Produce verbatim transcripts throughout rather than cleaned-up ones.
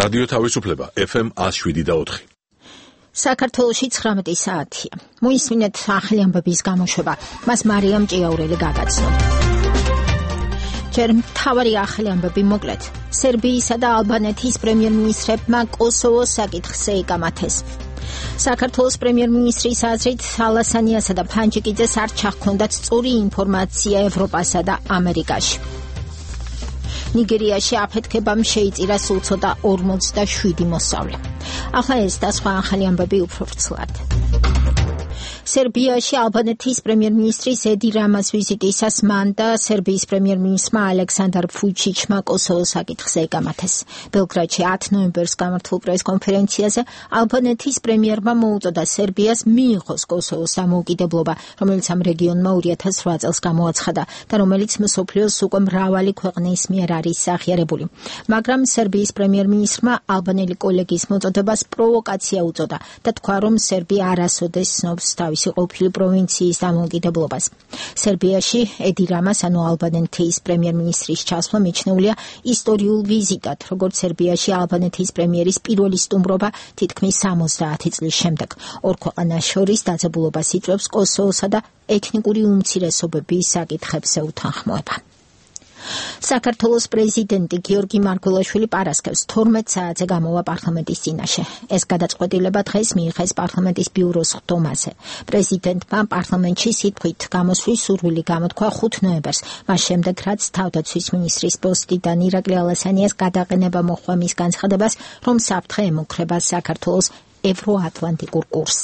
რადიო თავისუფლება ეფ ემ one oh seven და four. საქართველოში ცხრამეტი საათია. მოისმინეთ ახალი ამბების გამოშვება. მას მარიამ ჭიაურელი გაგაცნოთ. ჯერ მთავარი ახალი ამბები მოკლედ. სერბიისა და ალბანეთის პრემიერ-მინისტრებმა კოსოვოს საკითხზე ეკამათეს. საქართველოს პრემიერ-მინისტრის აზრით ალასანიასა და ფანჯიკიძეს არ ჩაჰქონდათ სწორი ინფორმაცია ევროპასა და ამერიკაში. ნიგერიაში აფეთქებამ შეიწირა სულ ცოტა ორმოცდაშვიდი მოსავლე. ახლა ეს და სხვა ახალი ამბები უფრო ვრცლად. სერბიაში ალბანეთის პრემიერ-მინისტრის ედი რამას ვიზიტისას მან და სერბიის პრემიერ-მინისტრმა ალექსანდარ ვუჩიჩმა კოსოვოს საკითხზე ეკამათეს. ბელგრადში ათი ნოემბერს გამართულ პრეს-კონფერენციაზე ალბანეთის პრემიერმა მოუწოდა სერბიას მიიღოს კოსოვოს დამოუკიდებლობა, რომელიც ამ რეგიონმა two thousand eight წელს გამოაცხადა და რომელიც მსოფლიოს უკვე მრავალი ქვეყნის მიერ არის აღიარებული. მაგრამ სერბიის პრემიერ-მინისტრმა ალბანელი კოლეგის მოწოდებას პროვოკაცია უწოდა და თქვა, რომ სერბია არასოდეს ცნობს თავისი ყოფილი პროვინციის დამოუკიდებლობას. სერბიაში ედი რამას, ანუ ალბანეთის პრემიერ-მინისტრის ჩასვლა მიჩნეულია ისტორიულ ვიზიტად, როგორც სერბიაში ალბანეთის პრემიერის პირველი სტუმრობა თითქმის სამოცდაათი წლის შემდეგ. ორ ქვეყანას შორის დაძაბულობას იწვევს კოსოვოსა და ეთნიკური უმცირესობების საკითხებზე უთანხმოება. საქართველოს პრეზიდენტი გიორგი მარგველაშვილი პარასკევს თორმეტ საათზე გამოვა პარლამენტის წინაშე. ეს გადაწყვეტილება დღეს მიიღეს პარლამენტის ბიუროს ხდომაზე. პრეზიდენტმა პარლამენტში სიტყვით გამოსვლის სურვილი გამოთქვა ხუთი ნოემბერს, მას შემდეგ რაც თავდაცვის მინისტრის პოსტიდან ირაკლი ალასანიას გადაყენება მოჰყვა მის განცხადებას, რომ საფრთხე ემუქრება საქართველოს ევროატლანტიკურ კურსს.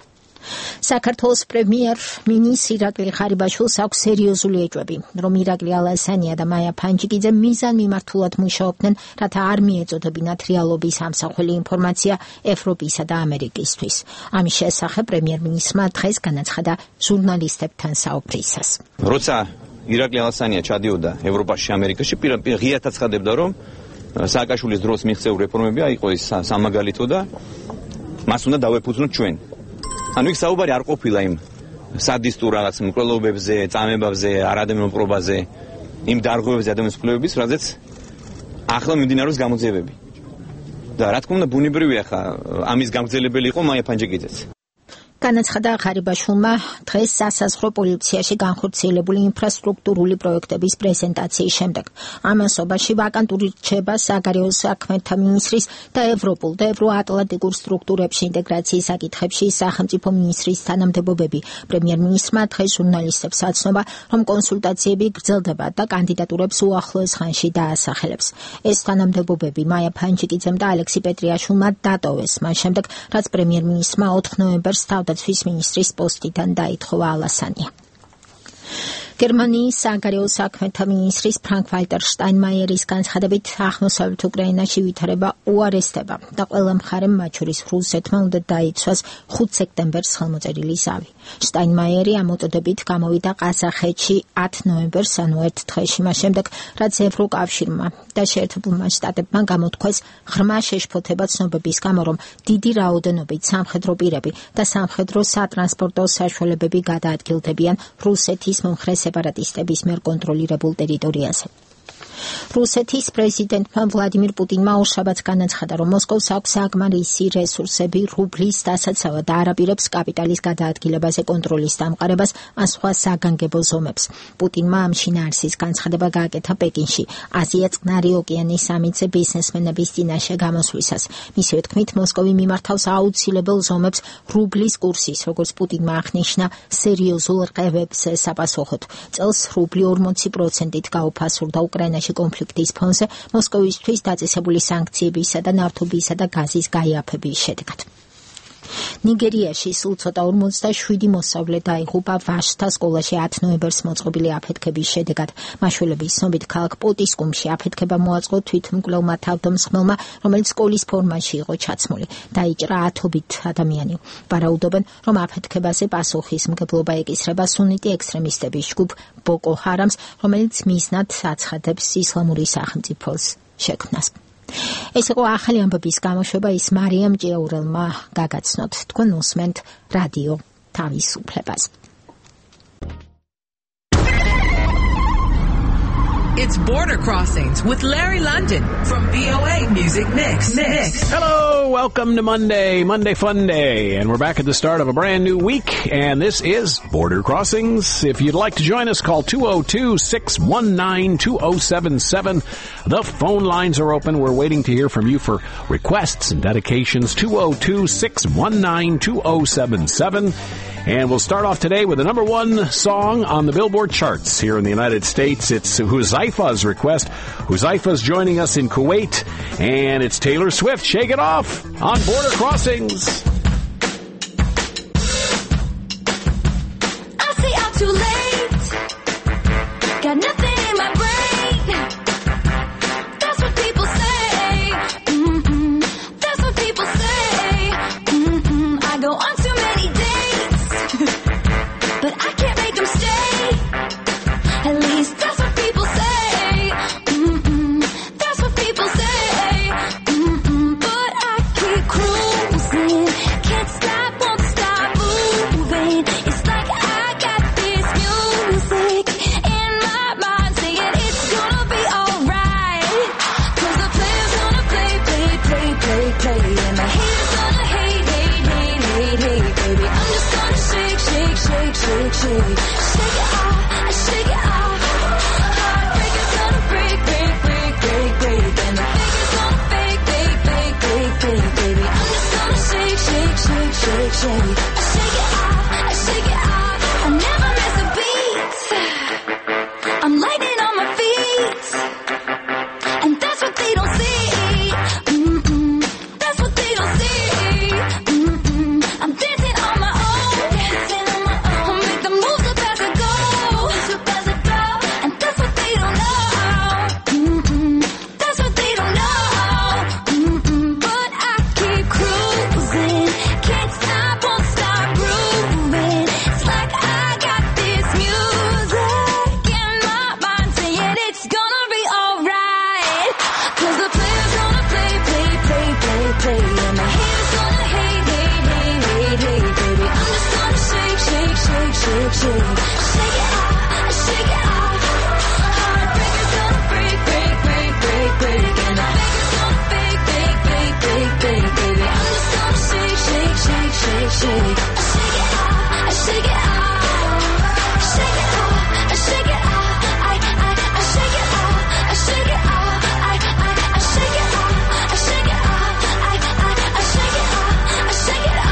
საქართველოს პრემიერ-მინისტრ ირაკლი ღარიბაშვილს აქვს სერიოზული ეჭვები, რომ ირაკლი ალასანია და მაია ფანჯიკიძე მიზან მიმართულად მუშაობდნენ, რათა არ მიეწოდებინათ რეალობის ამსახველი ინფორმაცია ევროპისა და ამერიკისთვის. ამის შესახებ პრემიერ-მინისტრმა დღეს განაცხადა ჟურნალისტებთან საუბრისას. როცა ირაკლი ალასანია ჩადიოდა ევროპაში, ამერიკაში, ღიად აცხადებდა, რომ სააკაშვილის დროს მიღწეულ რეფორმები იყო ის სამაგალითო და მას უნდა დავეფუძნოთ ჩვენ. ანუ იქ საუბარი არ ყოფილა იმ სადისტურ რაღაც მკვლელობებზე, წამებებზე, არადემოკრატიაზე, იმ დარღვევებზე ადამიანის კვლევების, რაზეც ახლა მიმდინარეობს გამოძიებები. და რა თქმა უნდა, ბუნებრივია ხა ამის გამგზელებელი იყო მაია ფანჯიკიძეც. განაცხადა ღარიბაშვილმა დღეს სასაზღვრო პოლიციაში განხორციელებული ინფრასტრუქტურული პროექტების პრეზენტაციის შემდეგ. ამასობაში ვაკანტური რჩება საგარეო საქმეთა მინისტრის და ევროპულ და ევროატლანტიკურ სტრუქტურებში ინტეგრაციის საკითხებში სახელმწიფო მინისტრის თანამდებობები. პრემიერ-მინისტრმა დღეს ჟურნალისტებს აცნობა, რომ კონსულტაციები გრძელდება და კანდიდატურებს უახლოეს ხანში დაასახელებს. ეს თანამდებობები მაია ფანჯიკიძემ და ალექსი პეტრიაშვილმა დატოვეს, მას შემდეგ, რაც პრემიერ-მინისტრმა ოთხი ნოემბერს თავდაცვის მინისტრის პოსტიდან დაითხოვა ალასანია. გერმანიის საგარეო საქმეთა მინისტრის ფრანკ-ვალტერ შტაინმაიერის განცხადებით აღმოსავლეთ უკრაინაში ვითარება უარესდება და ყველა მხარემ, მათ შორის რუსეთმა, უნდა დაიცვას ხუთი სექტემბერს ხელმოწერილი ზავი. შტაინმაიერი ამ მოწოდებით გამოვიდა ყაზახეთში ათი ნოემბერს, ანუ ერთ დღეში მას შემდეგ, რაც ევროკავშირმა და შეერთებულმა შტატებმა გამოთქვეს ღრმა შეშფოთება ცნობების გამო, რომ დიდი რაოდენობით სამხედრო პირები და სამხედრო სატრანსპორტო საშუალებები გადაადგილდებიან რუსეთის მომხრე სეპარატისტების მიერ კონტროლირებულ ტერიტორიაზე. რუსეთის პრეზიდენტმა ვლადიმირ პუტინმა ორშაბათს განაცხადა, რომ მოსკოვს აქვს საკმარისი რესურსები რუბლის დასაცავად და არაპირებს კაპიტალის გადაადგილებაზე კონტროლის დამყარებას ან სხვა საგანგებო ზომებს. პუტინმა ამ შინაარსის განცხადება გააკეთა პეკინში, აზია-წყნარი ოკეანის სამიტზე ბიზნესმენების წინაშე გამოსვლისას. მისივე თქმით, მოსკოვი მიმართავს აუცილებელ ზომებს რუბლის კურსის, როგორც პუტინმა აღნიშნა, სერიოზულ რყევებზე საპასუხოდ. წელს რუბლი ორმოცი პროცენტით გაუფასურდა უკრაინაში კონფლიქტის ფონზე მოსკოვისთვის დაწესებული სანქციებისა და ნავთობისა და გაზის გაიაფების შედეგად. ნიგერიაში სულ ცოტა ორმოცდაშვიდი მოსავლე დაიღუპა ვაშთა სკოლაში ათი ნოემბერს მოწყობილი აფეთქების შედეგად. მაშველების ცნობით, ქალაქ პოტისკუმში აფეთქება მოაწყო თვითმკვლელმა თავდამსხმელმა, რომელიც სკოლის ფორმაში იყო ჩაცმული. დაიჭრა ათობით ადამიანი. ვარაუდობენ, რომ აფეთქებაზე პასუხისმგებლობა ეკისრება სუნიტი ექსტრემისტების ჯგუფ ბოკო ჰარამს, რომელიც მიზნად აცხადებს ისლამური სახელმწიფოს შექმნას. ეს იყო ახალი ამბების გამოშვება, ის მარიამ ჭიაურელმა გაგაცნოთ. თქვენ უსმენთ რადიო თავისუფლებას. It's Border Crossings with Larry London from V O A Music Mix. Mix. Hello, welcome to Monday, Monday Fun Day, and we're back at the start of a brand new week, and this is Border Crossings. If you'd like to join us, call two oh two, six one nine, two oh seven seven. The phone lines are open. We're waiting to hear from you for requests and dedications, two oh two, six one nine, two oh seven seven. And we'll start off today with the number one song on the Billboard charts here in the United States. It's Huzaifa's request. Huzaifa's joining us in Kuwait, and it's Taylor Swift. Shake It Off on Border Crossings. I say I'm too late. Got nothing in my brain. That's what people say. Mm-mm. That's what people say. Mm-mm. I go on too many dates, but I can't make them stay. At least that's what people say. Mm-mm. That's what people say. Mm-mm. But I keep cruising. Can't stop, won't stop moving. It's like I got this music in my mind saying it's gonna be alright. Cause the player's gonna play, play, play, play, play. And the haters gonna hate, hate, hate, hate, hate, baby. I'm just gonna shake, shake, shake, shake, shake. Shake it off, shake it off. Heartbreaker's gonna break, break, break, break, break. And the faker's gonna fake, fake, fake, fake, fake, baby. I'm just gonna shake, shake, shake, shake, shake. I shake it off, I shake it off. I never miss a beat. I'm lightning on my feet, and that's what they don't see. Mm-mm. That's what they don't see. Mm-mm. I'm dancing on my own, dancing on my own. I'll make the moves up as I go, up as I go, and that's what they don't know. Mm-mm. That's what they don't know. Mm-mm. But I keep cruising, can't stop, won't stop grooving. It's like I got this music in my mind saying it's gonna be alright. Cause the player's gonna play, play, play, play, play. And the haters gonna hate, hate, hate, hate, hate, baby. I'm just gonna shake, shake, shake, shake, shake. Shake it off, shake it off. Heartbreaker's gonna break, break, break, break, break. And the faker's gonna fake, fake, fake, fake, fake, baby. I'm just gonna shake, shake, shake, shake, shake. I shake it off, I shake it off. Shake it off, I shake it off. I, I, I shake it off, I shake it off. I, I, I shake it off, I shake it off. I, I, I shake it off, I shake it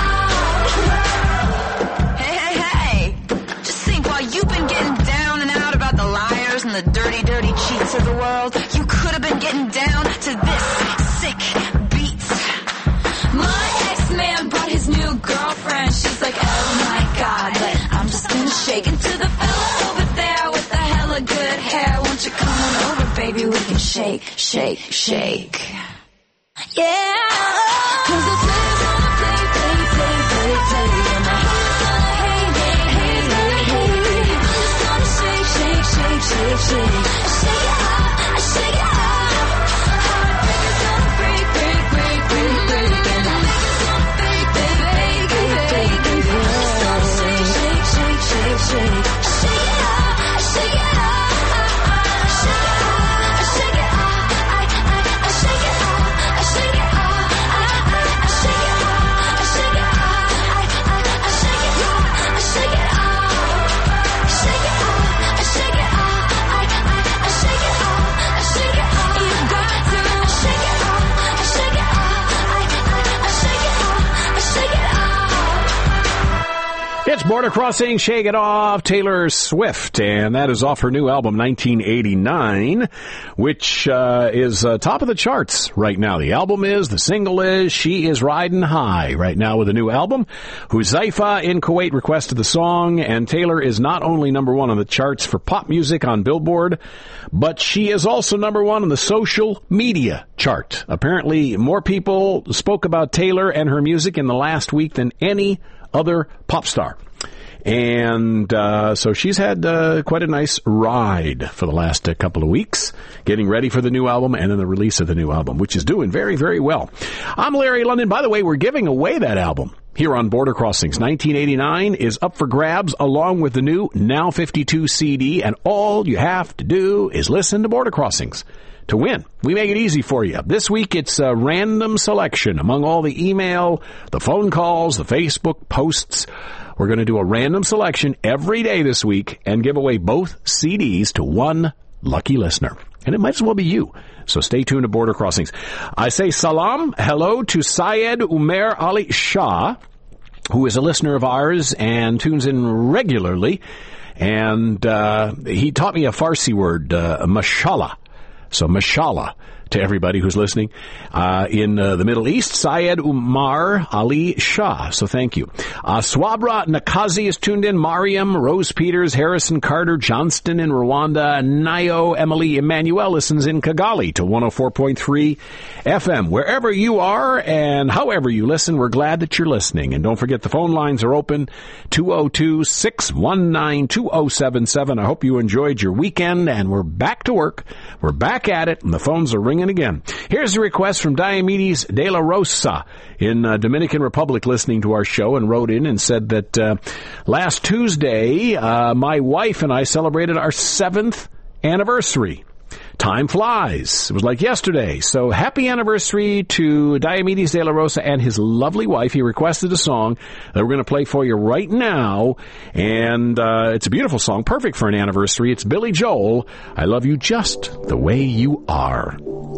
off. Hey, hey, hey! Just think, while you've been getting down and out about the liars and the dirty, dirty cheats of the world, you could have been getting down to this sick beat. My ex-man brought his new girlfriend. She's like, oh my god, but I'm just gonna shake it to the fella over there with the hella good hair. Won't you come on over, baby? We can shake, shake, shake. Yeah. Cause the player's gonna play, play, play, play, play. And the haters gonna hate, hate, hate, hate, hate, baby. I'm just gonna shake, shake, shake, shake, shake. Shake it off, I shake it off. Heartbreaker's gonna break, break, break, break, break. And the faker's gonna fake, fake, fake, fake, fake, baby. I'm just gonna shake, shake, shake, shake, shake. I shake it off, I shake it off. I shake it off, I shake it off. I, I, I shake it off, I shake it off. I, I, I shake it off, I shake it off. I, I, I shake it off, I shake it off. Shake it off, I shake it off. I, I, I shake it off, I shake it off. You got to shake it off, I shake it off. I, I, I shake it off, I shake it off. It's Border Crossing, Shake It Off, Taylor Swift, and that is off her new album, nineteen eighty-nine, which uh, is uh, top of the charts right now. The album is, the single is, she is riding high right now with a new album. Huzaifa in Kuwait requested the song, and Taylor is not only number one on the charts for pop music on Billboard, but she is also number one on the social media chart. Apparently, more people spoke about Taylor and her music in the last week than any other pop star. And uh, so she's had uh, quite a nice ride for the last uh, couple of weeks, getting ready for the new album and then the release of the new album, which is doing very, very well. I'm Larry London. By the way, we're giving away that album here on Border Crossings. nineteen eighty-nine is up for grabs along with the new Now fifty-two C D, and all you have to do is listen to Border Crossings to win. We make it easy for you. This week, it's a random selection among all the email, the phone calls, the Facebook posts. We're going to do a random selection every day this week and give away both C Ds to one lucky listener. And it might as well be you. So stay tuned to Border Crossings. I say salam, hello to Syed Umer Ali Shah, who is a listener of ours and tunes in regularly. And uh, he taught me a Farsi word, uh, mashallah. So mashallah to everybody who's listening. Uh, in uh, the Middle East, Syed Umar Ali Shah. So thank you. Uh, Swabra Nakazi is tuned in. Mariam, Rose Peters, Harrison Carter, Johnston in Rwanda, Nayo Emily Emmanuel listens in Kigali to one oh four point three F M. Wherever you are and however you listen, we're glad that you're listening. And don't forget the phone lines are open, two oh two, six one nine, two oh seven seven. I hope you enjoyed your weekend, and we're back to work. We're back at it, and the phones are ringing again. Here's a request from Diomedes de la Rosa in uh, Dominican Republic listening to our show, and wrote in and said that uh, last Tuesday, uh, my wife and I celebrated our seventh anniversary. Time flies. It was like yesterday. So happy anniversary to Diomedes de la Rosa and his lovely wife. He requested a song that we're going to play for you right now. And uh, it's a beautiful song, perfect for an anniversary. It's Billy Joel, I Love You Just the Way You Are.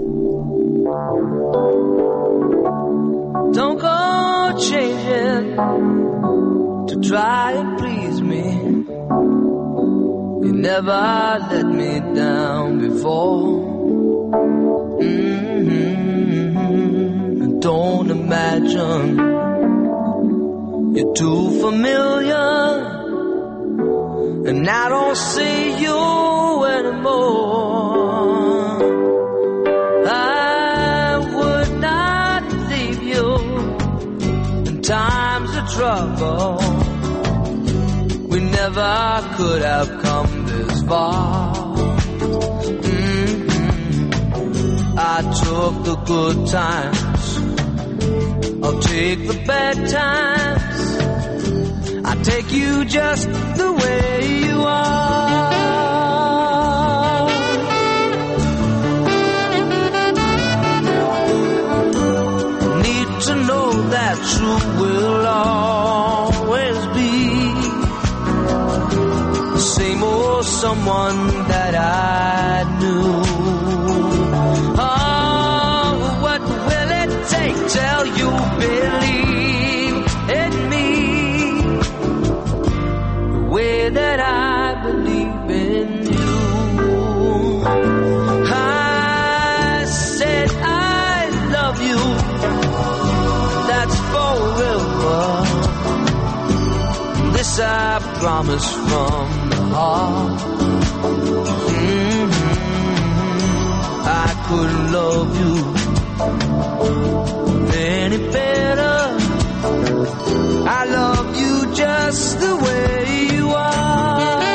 Don't go changing to try and please me. You never let me down before. Mm-hmm. Don't imagine you're too familiar, and I don't see you anymore. I would not leave you in times of trouble. We never could have come this far. Mm-hmm. I took the good times, I'll take the bad times. I take you just the way you are. Need to know that you will always be same old someone that I knew. Oh, what will it take till you believe in me the way that I believe in you? I said I love you, that's forever. This I promise from mm-hmm. I couldn't love you any better. I love you just the way you are.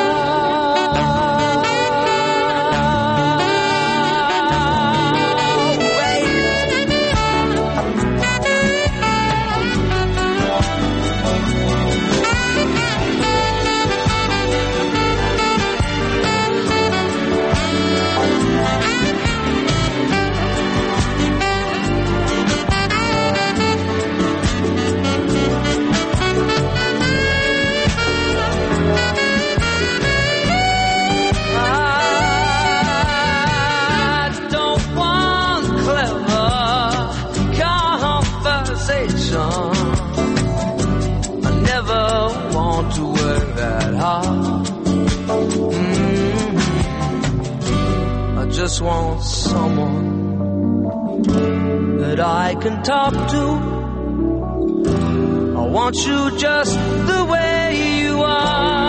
Just want someone that I can talk to. I want you just the way you are.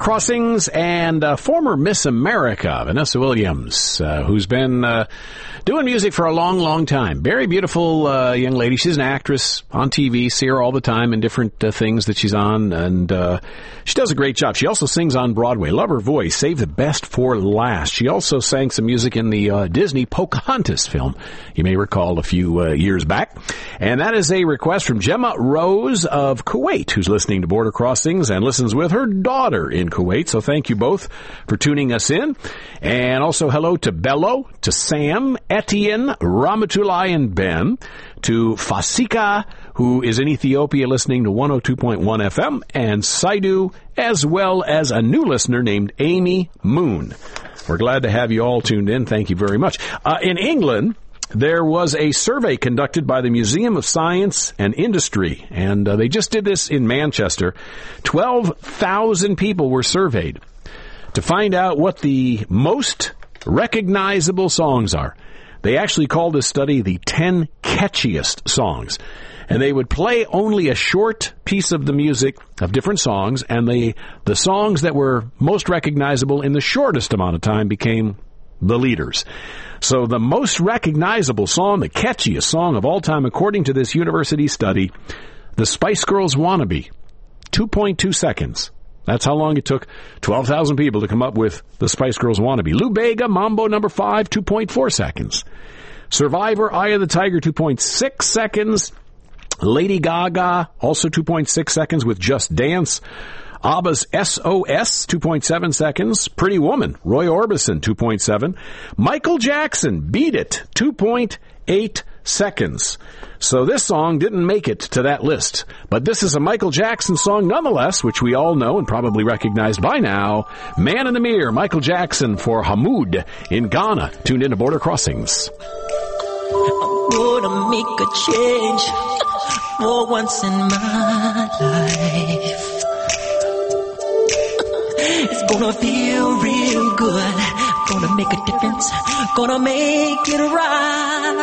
Crossings, and uh, former Miss America, Vanessa Williams, uh, who's been uh, doing music for a long, long time. Very beautiful uh, young lady. She's an actress on T V. See her all the time in different uh, things that she's on, and uh, she does a great job. She also sings on Broadway. Love her voice. Save the best for last. She also sang some music in the uh, Disney Pocahontas film, you may recall, a few uh, years back. And that is a request from Gemma Rose of Kuwait, who's listening to Border Crossings and listens with her daughter in Kuwait. So thank you both for tuning us in. And also hello to Bello, to Sam, Etienne, Ramatulai, and Ben, to Fasika, who is in Ethiopia listening to one oh two point one F M, and Saidu, as well as a new listener named Amy Moon. We're glad to have you all tuned in. Thank you very much. Uh, in England, there was a survey conducted by the Museum of Science and Industry, and uh, they just did this in Manchester. twelve thousand people were surveyed to find out what the most recognizable songs are. They actually called this study the ten catchiest songs. And they would play only a short piece of the music of different songs, and the the songs that were most recognizable in the shortest amount of time became the leaders. So the most recognizable song, the catchiest song of all time, according to this university study, the Spice Girls Wannabe, two point two seconds. That's how long it took twelve thousand people to come up with the Spice Girls Wannabe. Lou Bega, Mambo Number five, two point four seconds. Survivor, Eye of the Tiger, two point six seconds. Lady Gaga, also two point six seconds with Just Dance. ABBA's S O S, two point seven seconds. Pretty Woman, Roy Orbison, two point seven. Michael Jackson, Beat It, two point eight seconds. So this song didn't make it to that list. But this is a Michael Jackson song nonetheless, which we all know and probably recognized by now. Man in the Mirror, Michael Jackson for Hamoud in Ghana. Tuned into Border Crossings. I'm gonna make a change for once in my life. It's gonna feel real good. Gonna make a difference. Gonna make it right.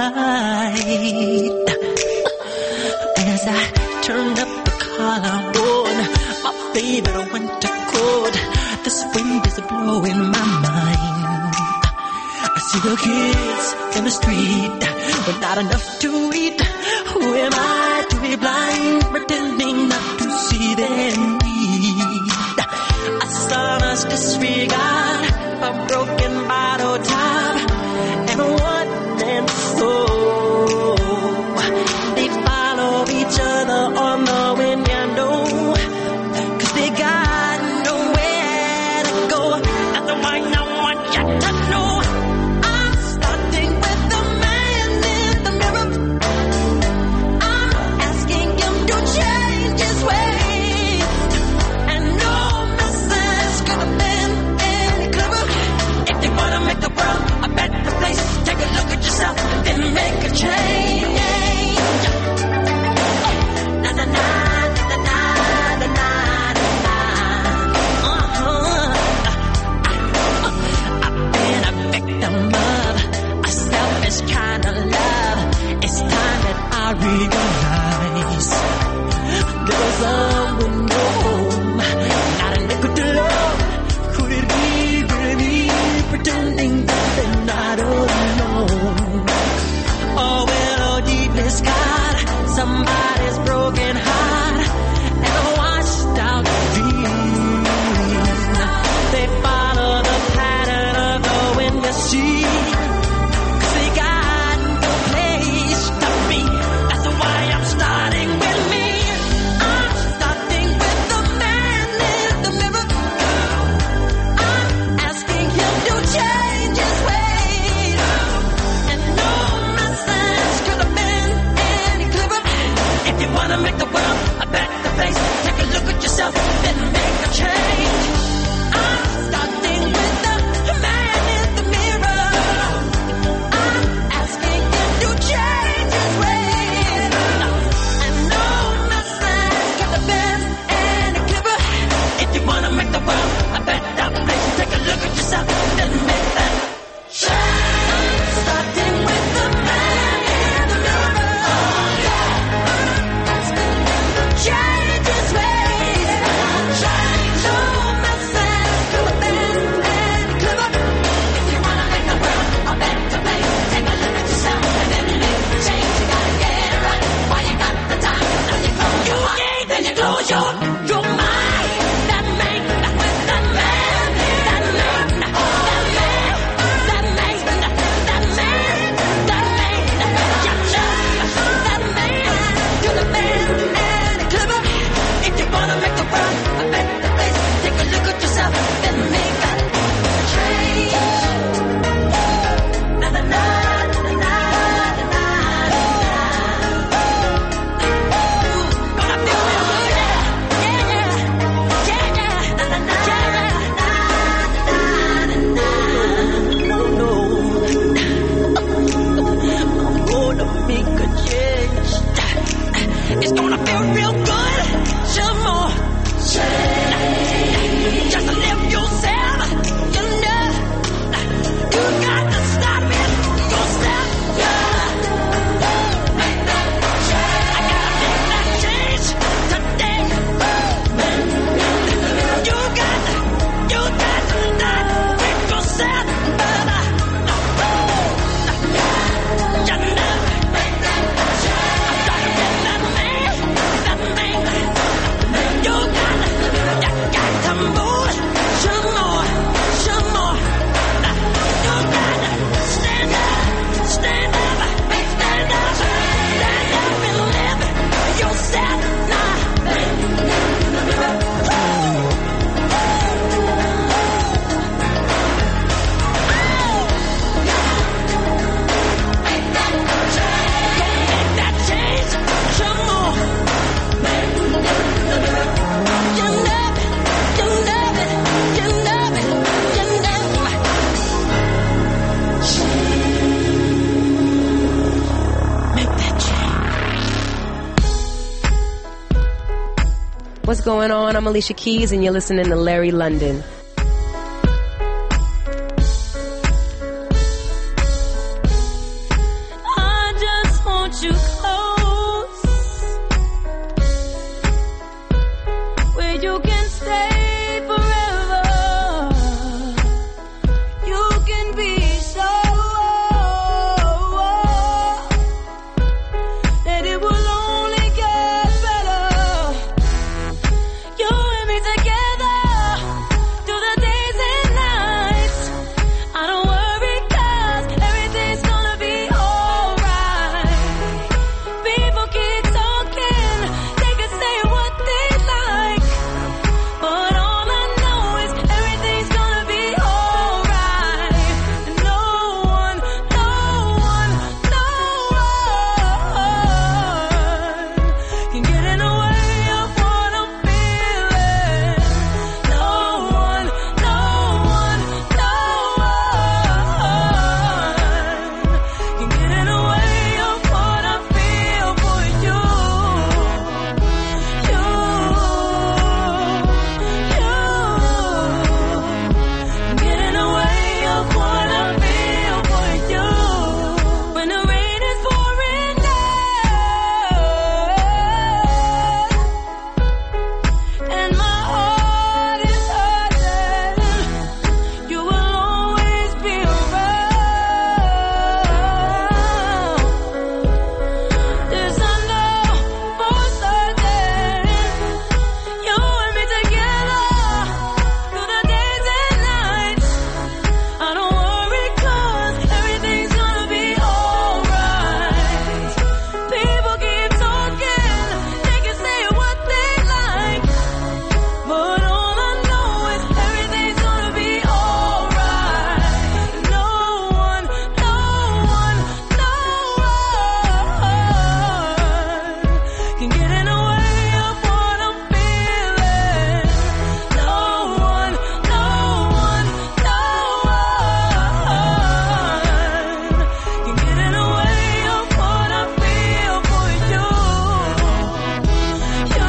As I turn up the collar on my favorite winter coat, this wind is blowing my mind. I see the kids in the street with not enough to eat. Who am I to be blind, pretending not to see their need? A son's disregard, a broken bottle top, and a one-man soul. They follow each other on the wind, you know, 'cause they got nowhere to go. That's why I want you to know. I'm starting with the man in the mirror. I'm asking him to change his ways, and no message could have been any clearer. If you wanna make the world a better place, take a look at yourself and make a change. Na na na na na na na na. Uh-huh. I've been a victim of a selfish kind of love. It's time that I realize there's someone home, not a nickel to love. Could it be really me pretending that they're not alone? Oh, well, oh, deep in sky, somebody's broken heart and a washed out dream. They follow the pattern of the wind, you see, 'cause they got no place to be. That's why I'm starting with me. I'm starting What's going on? I'm Alicia Keys, and you're listening to Larry London. I just want you close, where you can stay forever. You can be so that it will only get better. You and me together through the days and nights. I don't worry 'cause everything's gonna be alright. People keep talking, they can say what they like, but all I know is everything's gonna be alright. No one, no one, no one can get in the way of what I'm feeling. No one, no one, no one can get in the way of what I feel for you. You, you get in the way of what I feel for you. When the rain is pouring down and my heart is hurting, you will always be around. This I know for certain. You and me together through the days and nights. I don't worry 'cause everything's gonna be alright. People keep talking, they can say what they like, but all I know is everything's gonna be alright. No one, no one, no one can get in the way of what I'm feeling. No one, no one, no one can get in the way of what I feel for you. You,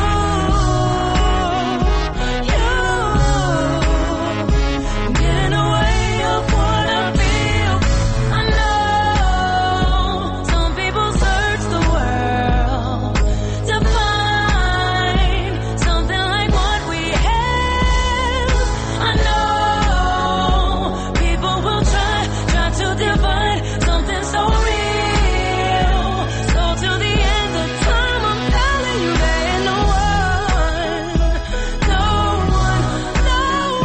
you get in the way of what I feel. I know some people search the world to find something like what we have. I know people will try, try to divide something so real. So till the end of time, I'm telling you there ain't no one, no one, no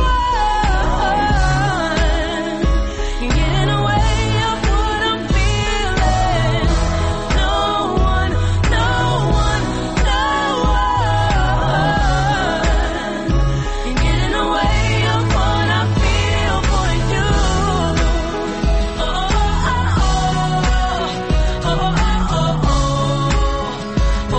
one can get in the way of what I'm feeling. No one, no one, no one can get in the way of what I feel for you. Oh, oh, oh, oh, oh, oh, oh,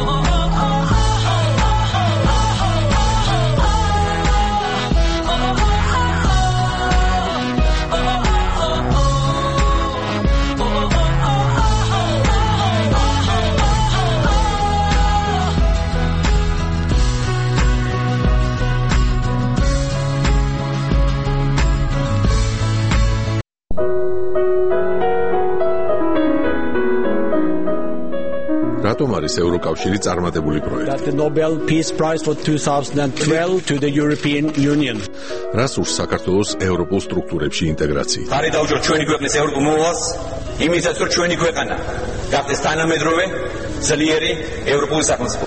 რატომ არის ევროკავშირი წარმატებული პროექტი? That the Nobel Peace Prize for twenty twelve to the European Union. რას ურს საქართველოს ევროპულ სტრუქტურებში ინტეგრაცია? ხარი დაუჯოთ ჩვენი ქვეყნის ევროპულ მოვალს, იმისაც რომ ჩვენი ქვეყანა გახდეს თანამედროვე, ძლიერი ევროპული სახელმწიფო.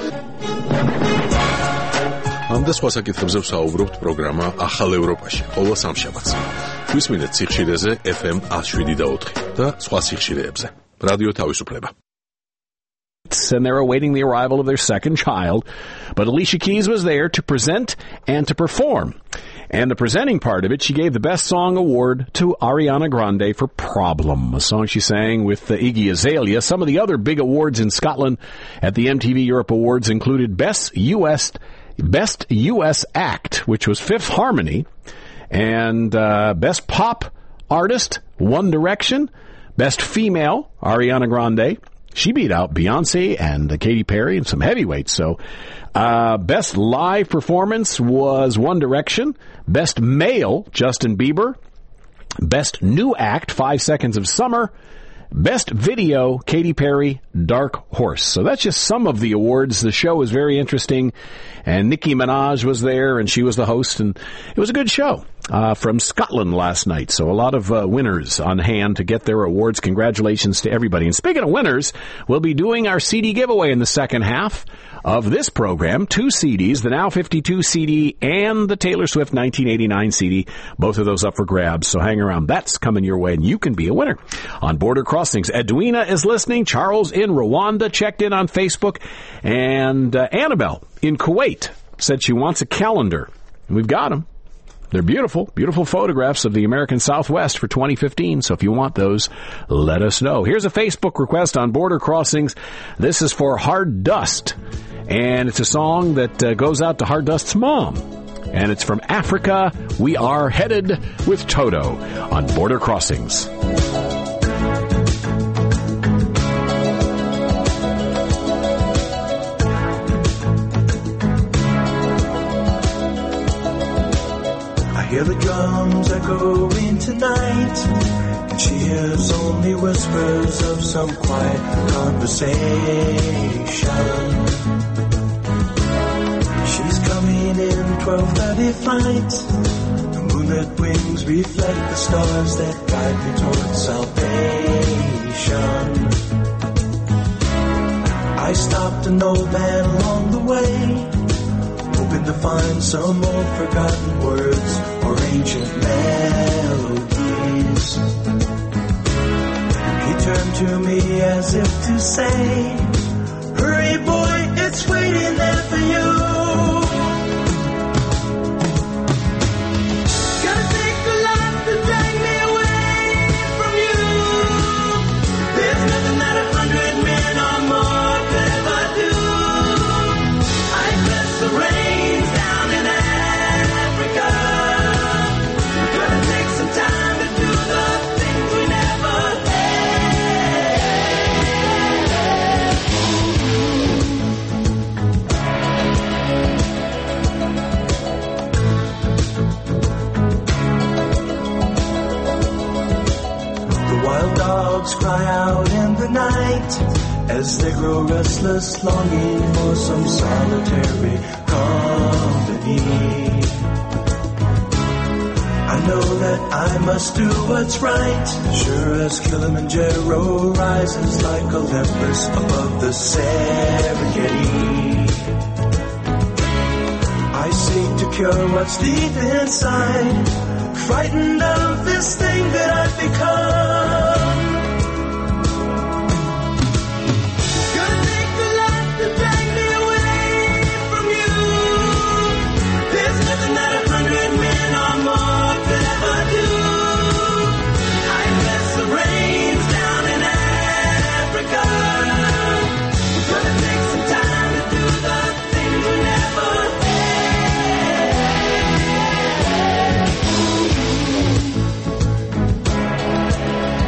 ამ და სხვა საკითხებზე ვსაუბრობთ პროგრამა ახალ ევროპაში, ყოველ სამშაბათს. გვისმინეთ სიხშირეზე F M one oh seven და four და სხვა სიხშირეებზე. რადიო თავისუფლება. And they're awaiting the arrival of their second child. But Alicia Keys was there to present and to perform. And the presenting part of it, she gave the Best Song Award to Ariana Grande for Problem, a song she sang with uh, Iggy Azalea. Some of the other big awards in Scotland at the M T V Europe Awards included Best U S Best U S Act, which was Fifth Harmony, and uh, Best Pop Artist, One Direction, Best Female, Ariana Grande, She beat out Beyonce and Katy Perry and some heavyweights. So, uh, best live performance was One Direction. Best male, Justin Bieber. Best new act, Five Seconds of Summer. Best video, Katy Perry, Dark Horse. So that's just some of the awards. The show was very interesting, and Nicki Minaj was there, and she was the host, and it was a good show uh, from Scotland last night. So a lot of uh, winners on hand to get their awards. Congratulations to everybody. And speaking of winners, we'll be doing our C D giveaway in the second half of this program. Two C Ds, the Now fifty-two C D and the Taylor Swift nineteen eighty-nine C D. Both of those up for grabs, so hang around. That's coming your way, and you can be a winner. On Border Crossings, Edwina is listening. Charles in Rwanda checked in on Facebook. And uh, Annabelle in Kuwait said she wants a calendar. And we've got them. They're beautiful, beautiful photographs of the American Southwest for twenty fifteen. So if you want those, let us know. Here's a Facebook request on Border Crossings. This is for Hard Dust. And it's a song that uh, goes out to Hard Dust's mom. And it's from Africa. We are headed with Toto on Border Crossings. I hear the drums echoing tonight, and she hears only whispers of some quiet conversation. She's coming in twelve thirty flight. The moonlit wings reflect the stars that guide me towards salvation. I stopped an old man along the way, hoping to find some old forgotten words or ancient melodies. He turned to me as if to say, hurry boy, it's waiting there for you. Gotta take a lot to drag me away from you. There's nothing that a hundred men or more could ever do. I press the reins down in Africa. We're gonna take some time to do the things we never Wild dogs cry out in the night as they grow restless, longing for some solitary company. I know that I must do what's right, sure as Kilimanjaro rises like Olympus above the Serengeti. I seek to cure what's deep inside, frightened of this thing that I've become. Gonna take a lot to drag me away from you. There's nothing that a hundred men or more could ever do. I press the reins down in Africa. We're gonna take some time to do the things we never had.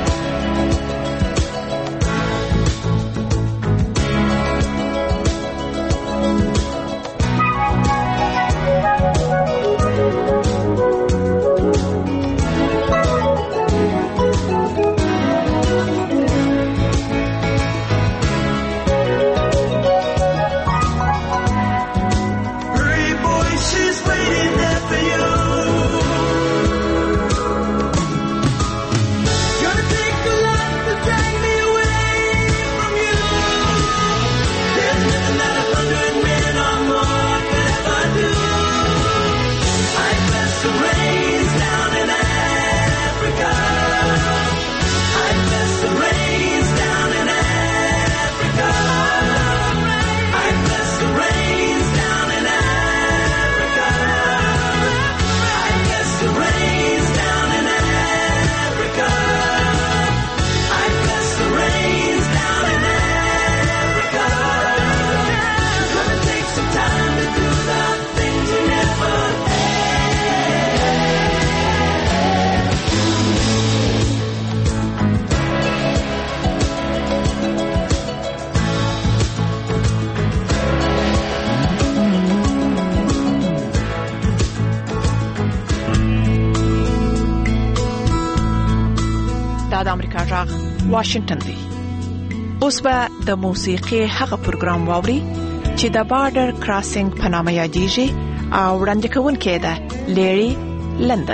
واشنگټن دی. اوس به د موسیقي هغه پروګرام واوري چې د بارډر کراسینګ په نامه یادېږي او وړاندې کوونکی ده ليري لندن.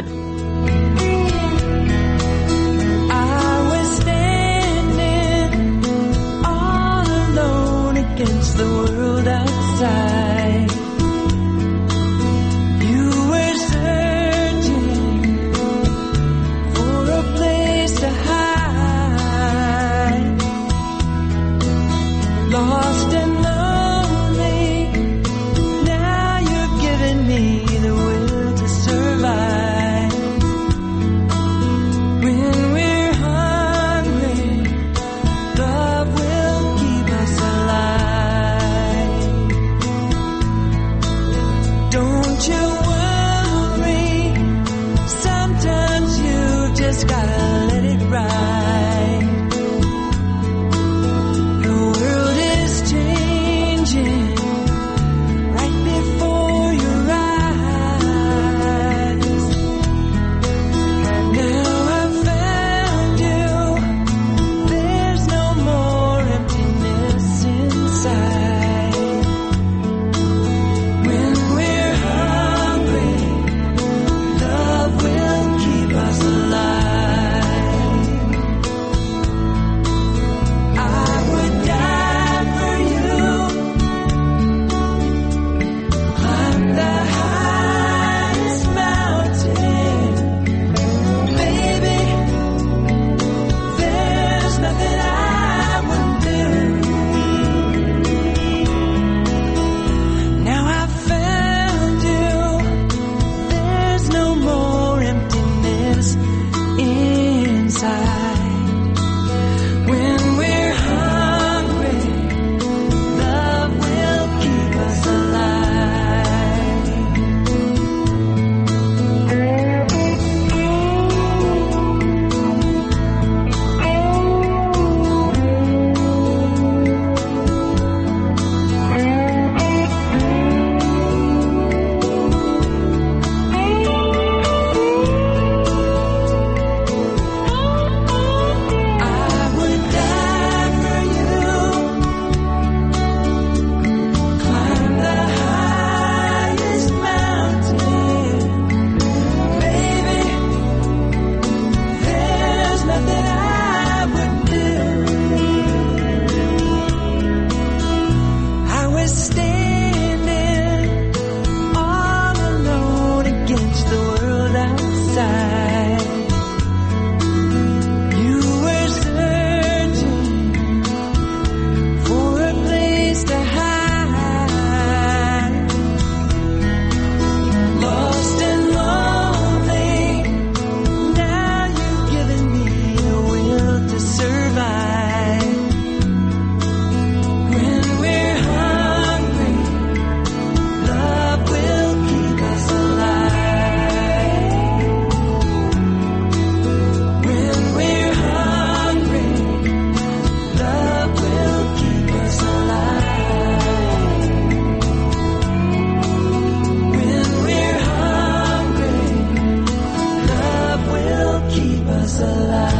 Against the world outside, you were searching for a place to hide, lost and lonely. Now you're giving me the will to survive. When we're hungry, love will keep us alive. Don't you worry, sometimes you just gotta let it ride. The world is changing right before your eyes. Now I've found you, there's no more emptiness inside. When we're hungry, love will keep us alive. I would die for you, climb the highest mountain. Baby, there's nothing I wouldn't do. Now I've found you, there's no more emptiness inside. When we're hungry, love will keep us alive. I would die for you, climb the highest mountain. Baby, there's nothing I wouldn't do. I was standing all alone against the world outside. You were searching for a place to hide, lost and lonely. Now you've given me the will to survive. When we're hungry, love will keep us alive. When we're hungry, love will keep us alive. When we're hungry, love will keep us alive.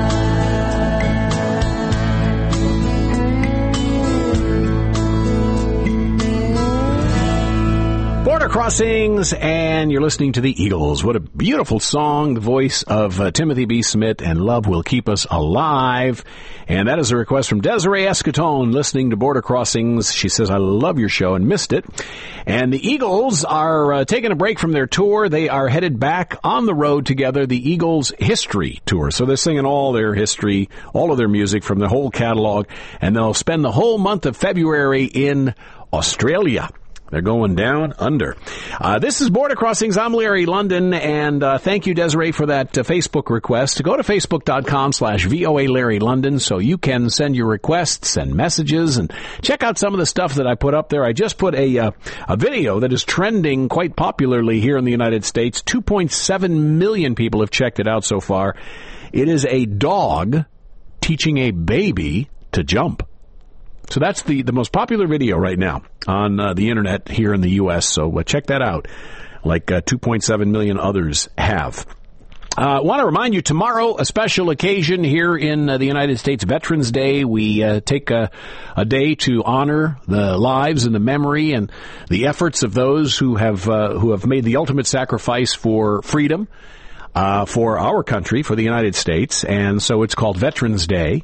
Border Crossings, and you're listening to the Eagles. What a beautiful song, the voice of uh, Timothy B. Smith, and Love Will Keep Us Alive. And that is a request from Desiree Escatone, listening to Border Crossings. She says, I love your show and missed it. And the Eagles are uh, taking a break from their tour. They are headed back on the road together, the Eagles History Tour. So they're singing all their history, all of their music from their whole catalog, and they'll spend the whole month of February in Australia. They're going down under. Uh, this is Border Crossings. I'm Larry London, and uh, thank you, Desiree, for that uh, Facebook request. Go to facebook.com slash VOA Larry London so you can send your requests and messages and check out some of the stuff that I put up there. I just put a uh, a video that is trending quite popularly here in the United States. two point seven million people have checked it out so far. It is a dog teaching a baby to jump. So that's the, the most popular video right now on uh, the internet here in the U S. So uh, check that out, like uh, two point seven million others have. I uh, want to remind you, tomorrow, a special occasion here in uh, the United States, Veterans Day. We uh, take a, a day to honor the lives and the memory and the efforts of those who have uh, who have made the ultimate sacrifice for freedom, uh, for our country, for the United States. And so it's called Veterans Day.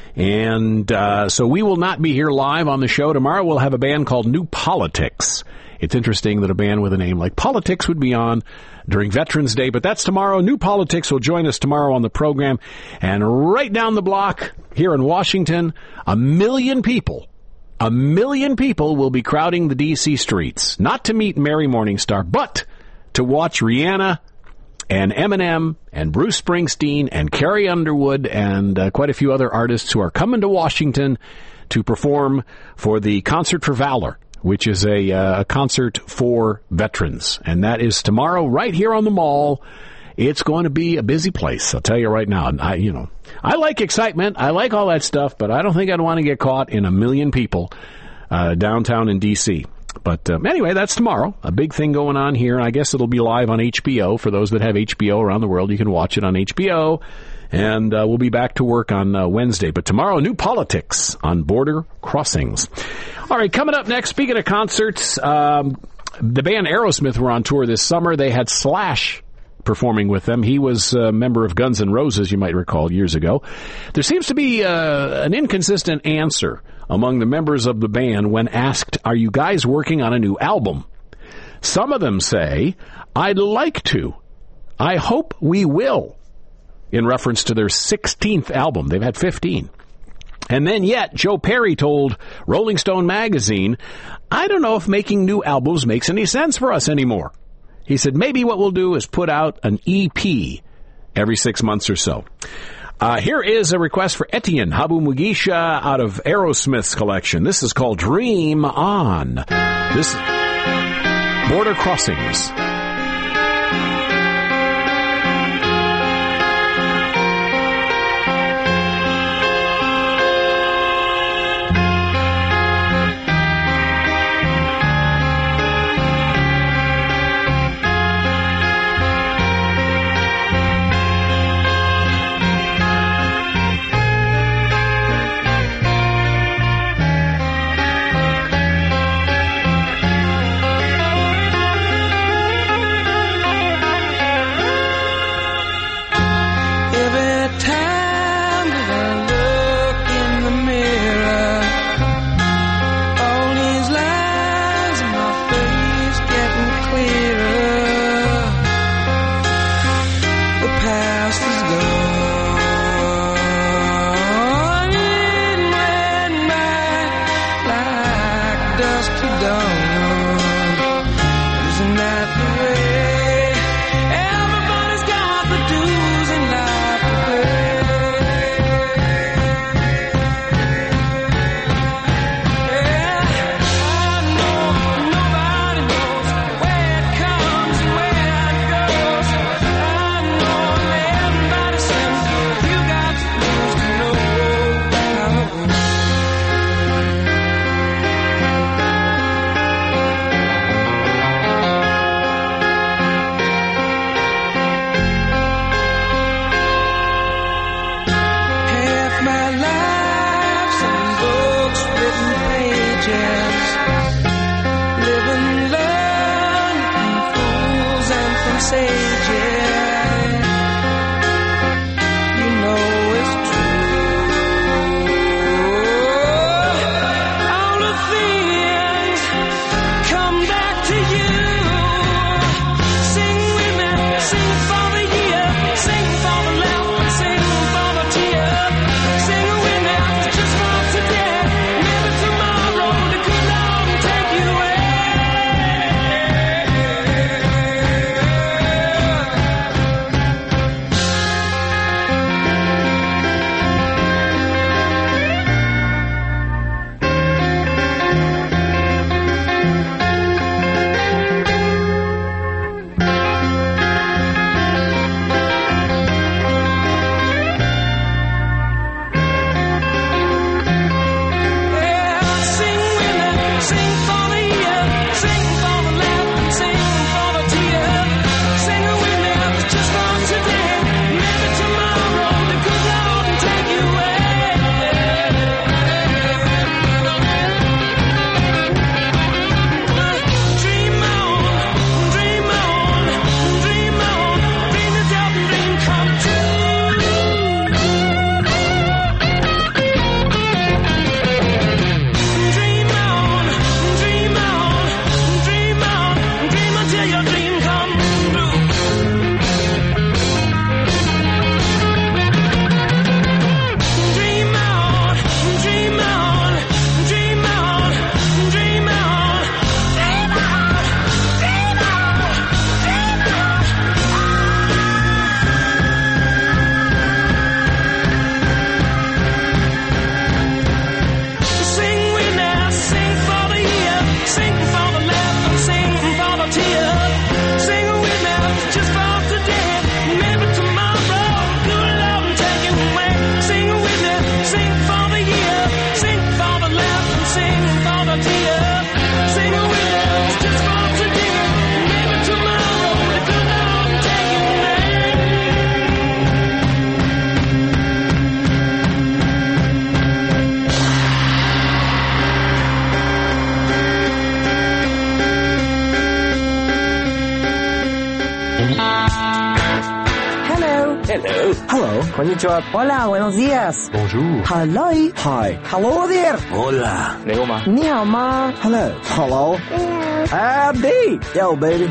And uh, so we will not be here live on the show. Tomorrow we'll have a band called New Politics. It's interesting that a band with a name like Politics would be on during Veterans Day, but that's tomorrow. New Politics will join us tomorrow on the program. And right down the block here in Washington, a million people, a million people will be crowding the D C streets, not to meet Mary Morningstar, but to watch Rihanna and Eminem and Bruce Springsteen and Carrie Underwood and uh, quite a few other artists who are coming to Washington to perform for the Concert for Valor, which is a, uh, a concert for veterans. And that is tomorrow right here on the Mall. It's going to be a busy place, I'll tell you right now. I, you know, I like excitement. I like all that stuff, but I don't think I'd want to get caught in a million people uh, downtown in D C But um, anyway, that's tomorrow. A big thing going on here. I guess it'll be live on H B O. For those that have H B O around the world, you can watch it on H B O. And uh, we'll be back to work on uh, Wednesday. But tomorrow, New Politics on Border Crossings. All right, coming up next, speaking of concerts, um, the band Aerosmith were on tour this summer. They had Slash performing with them. He was a member of Guns N' Roses, you might recall, years ago. There seems to be uh, an inconsistent answer among the members of the band when asked, are you guys working on a new album? Some of them say, I'd like to. I hope we will, in reference to their sixteenth album. They've had fifteen. And then yet, Joe Perry told Rolling Stone magazine, I don't know if making new albums makes any sense for us anymore. He said, maybe what we'll do is put out an E P every six months or so. Uh, here is a request for Etienne Habumugisha out of Aerosmith's collection. This is called Dream On. This is Border Crossings. Sing for the tear, sing with me, just for today. Hello. Hello. Konnichiwa. Hola, buenos días. Bonjour. Hello. Hi. Hello there. Hola. Ni hao ma? Ni hao ma? Hello. Hello. Howdy. Yo, baby.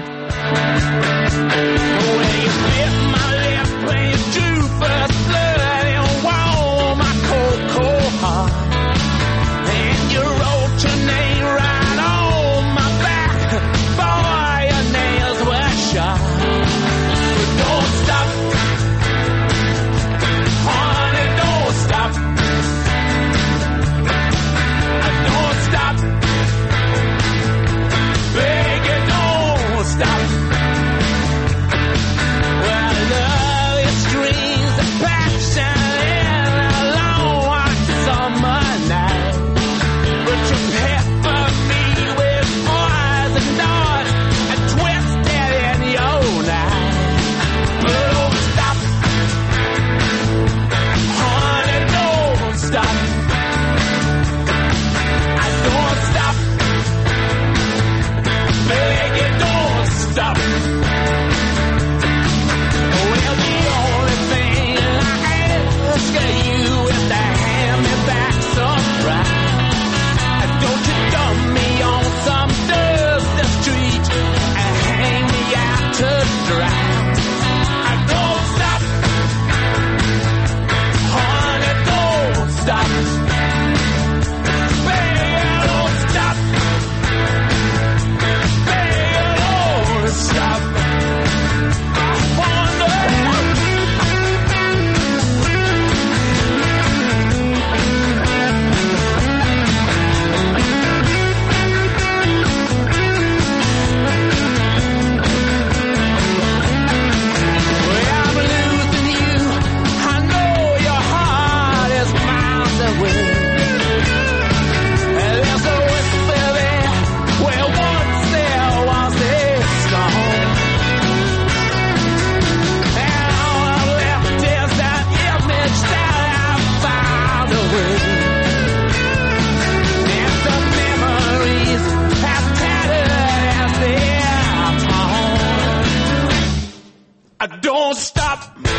Don't stop.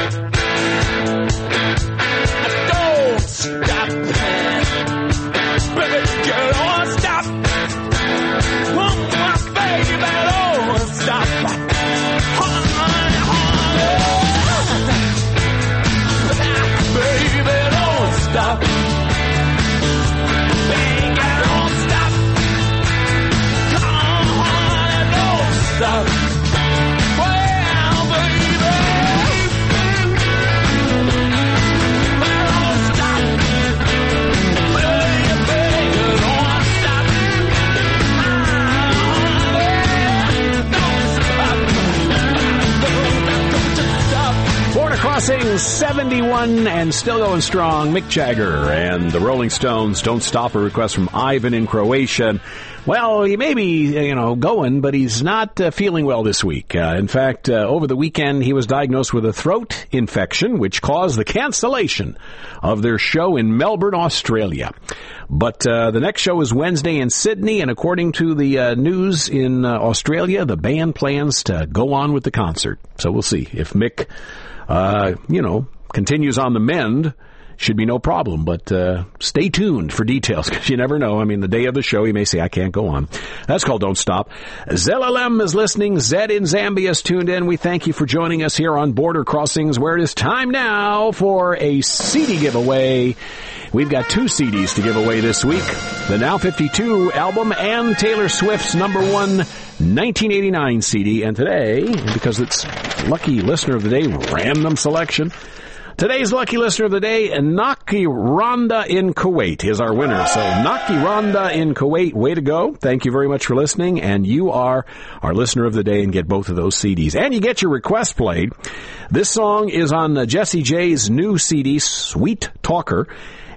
Don't stop. Baby, girl, don't stop. Oh, my baby, don't stop. Honey, honey. Baby, don't stop. Baby, don't stop. Come on, honey, don't stop. Crossing seventy-one and still going strong. Mick Jagger and the Rolling Stones, Don't Stop, a request from Ivan in Croatia. Well, he may be, you know, going, but he's not uh, feeling well this week. Uh, in fact, uh, over the weekend, he was diagnosed with a throat infection, which caused the cancellation of their show in Melbourne, Australia. But uh, the next show is Wednesday in Sydney, and according to the uh, news in uh, Australia, the band plans to go on with the concert. So we'll see if Mick, uh, you know, continues on the mend. Should be no problem, but uh, stay tuned for details, because you never know. I mean, the day of the show, he may say, I can't go on. That's called Don't Stop. Zelalem is listening. Zed in Zambia is tuned in. We thank you for joining us here on Border Crossings, where it is time now for a C D giveaway. We've got two C Ds to give away this week. The Now fifty-two album and Taylor Swift's number one nineteen eighty-nine C D. And today, because it's Lucky Listener of the Day, random selection, today's Lucky Listener of the Day, Naki Rhonda in Kuwait, is our winner. So Naki Rhonda in Kuwait, way to go. Thank you very much for listening, and you are our Listener of the Day and get both of those C Ds. And you get your request played. This song is on uh, Jessie J's new C D, Sweet Talker,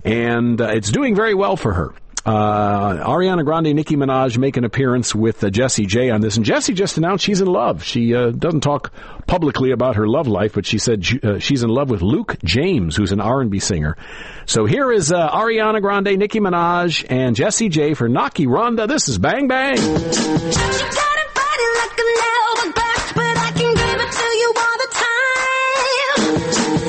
and uh, it's doing very well for her. Uh, Ariana Grande, Nicki Minaj make an appearance with uh, Jessie J on this. And Jessie just announced she's in love. She uh, doesn't talk publicly about her love life, but she said uh, she's in love with Luke James, who's an R and B singer. So here is uh, Ariana Grande, Nicki Minaj, and Jessie J for Naki Rhonda. This is Bang Bang. But I can give it to you all the time.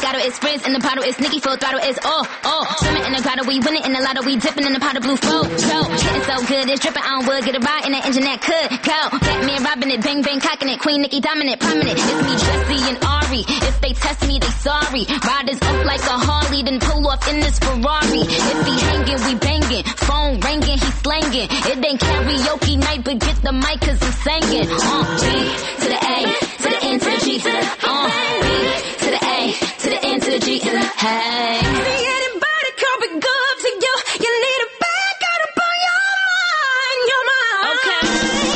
Moscato is Frizz in the bottle is Nicki full throttle is oh oh. Swimming in the grotto, we winning in the lotto, we dipping in the pot of blue flow. So getting so good, it's dripping on wood. Get a ride in the engine that could go. Batman robbing it, bang bang cocking it. Queen Nicki dominant, prominent. It's me, Jesse and Ari. If they test me, they sorry. Riders up like a Harley, then pull off in this Ferrari. If he hanging, we banging. Phone ringing, he slanging. It ain't karaoke night, but get the mic 'cause I'm singing. Uh, B to the A, to the N to the G, to the uh, B to the A, to the N to the G, to the hey. See anybody coming good to you? You need a back out up on your mind, your mind. Okay.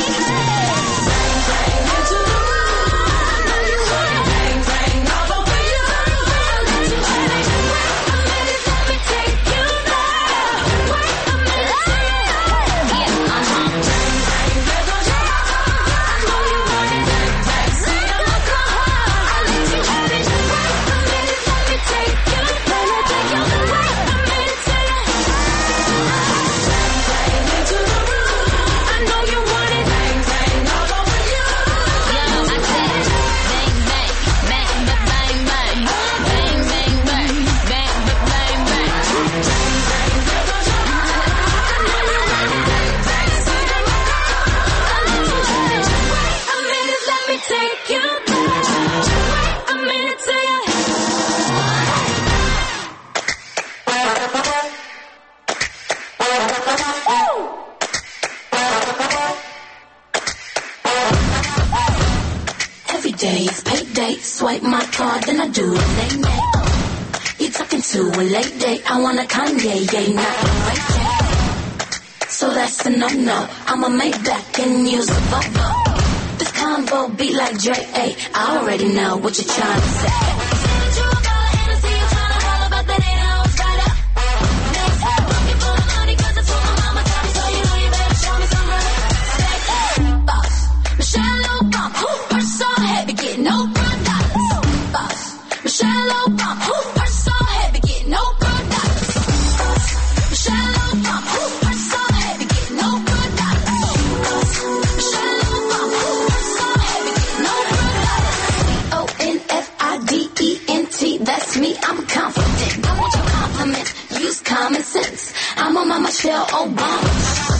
Swipe my card, then I do it late night. Uh, you talking to a late date? I want a Kanye, yeah, not a right date. So that's a no-no. I'ma make back and use a Volvo. This combo beat like Dre, ayy. I already know what you're trying to say. Michelle Obama.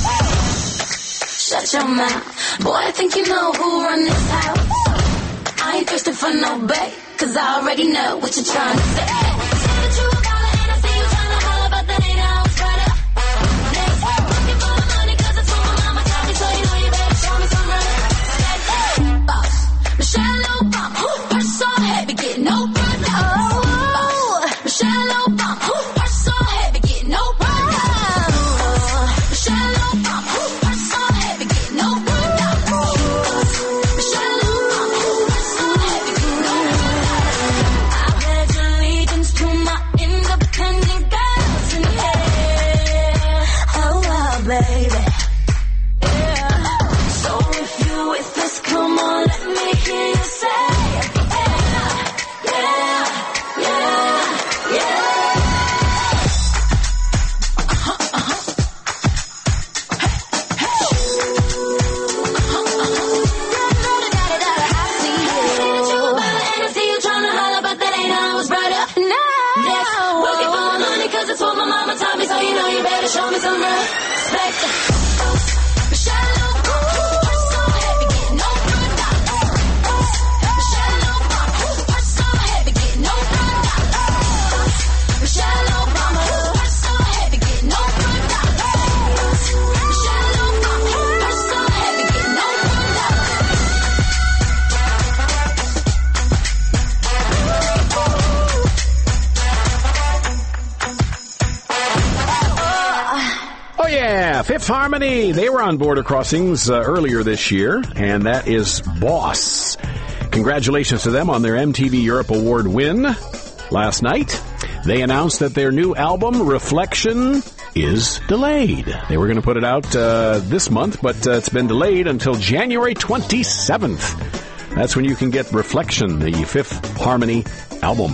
Shut your mouth. Boy, I think you know who run this house. I ain't thirsty for no bait, 'cause I already know what you're trying to say. Say that you a baller and I see you trying to holler, but that ain't how it's right up. Next, looking for the money 'cause it's what my mama taught me, so you know you better show me some respect. Boss, Michelle Obama, purse so heavy, get no brother. Oh, Michelle Obama, purse so heavy, get no brother. Fifth Harmony, they were on Border Crossings uh, earlier this year, and that is Boss. Congratulations to them on their M T V Europe Award win last night. They announced that their new album, Reflection, is delayed. They were going to put it out uh, this month, but uh, it's been delayed until January twenty-seventh. That's when you can get Reflection, the Fifth Harmony album.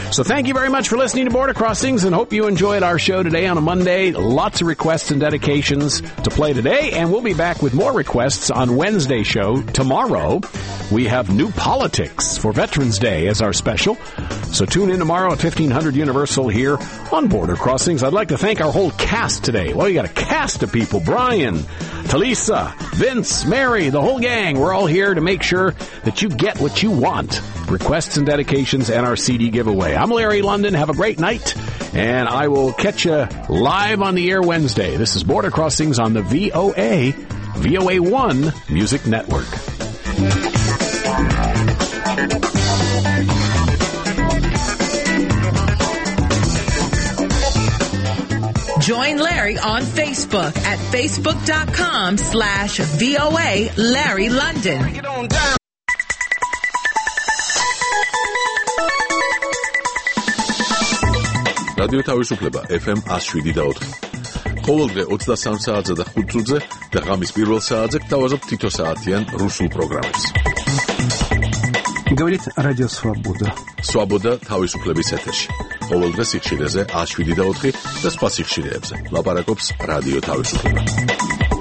So thank you very much for listening to Border Crossings, and hope you enjoyed our show today on a Monday. Lots of requests and dedications to play today, and we'll be back with more requests on Wednesday's show. Tomorrow, we have New Politics for Veterans Day as our special. So tune in tomorrow at fifteen hundred Universal here on Border Crossings. I'd like to thank our whole cast today. Well, you got a cast of people. Brian, Talisa, Vince, Mary, the whole gang. We're all here to make sure that you get what you want. Requests and dedications and our C D giveaway. I'm Larry London. Have a great night, and I will catch you live on the air Wednesday. This is Border Crossings on the V O A, V O A one Music Network. Join Larry on Facebook at facebook.com slash VOA Larry London. რადიო თავისუფლება ეფ ემ one oh seven და four. ყოველდღე twenty-three საათზე და five წუთზე და ღამის პირველ საათზე გთავაზობ თითო საათიან რუსულ პროგრამებს. Говорит Радио Свобода. Свобода თავისუფლების ეთერში. ყოველდღე სიხშირეზე one oh seven და four და სხვა სიხშირეებზე. ლაპარაკობს რადიო თავისუფლება.